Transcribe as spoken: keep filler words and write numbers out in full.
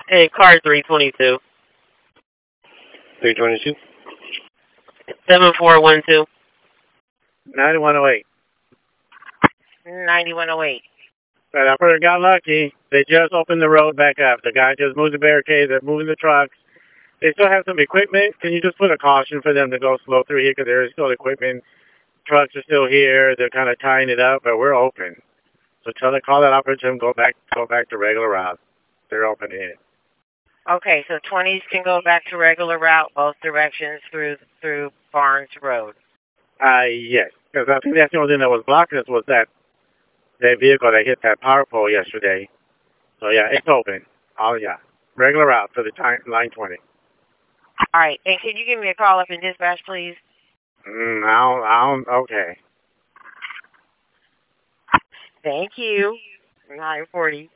Hey, car three twenty-two. three twenty-two? seven four one two. ninety-one oh eight. ninety-one oh eight. Right, operator got lucky. They just opened the road back up. The guy just moved the barricade. They're moving the trucks. They still have some equipment. Can you just put a caution for them to go slow through here because there is still equipment. Trucks are still here. They're kind of tying it up, but we're open. So tell the call that operator to go back, go back to regular route. They're open here. Okay, so twenties can go back to regular route both directions through through Barnes Road. Uh, yes, because I think that's the only thing that was blocking us was that that vehicle that hit that power pole yesterday. So yeah, it's open. Oh yeah, regular route for the time, line twenty. All right, and can you give me a call up in dispatch, please? Mm, I don't, I don't, okay. Thank you. nine forty.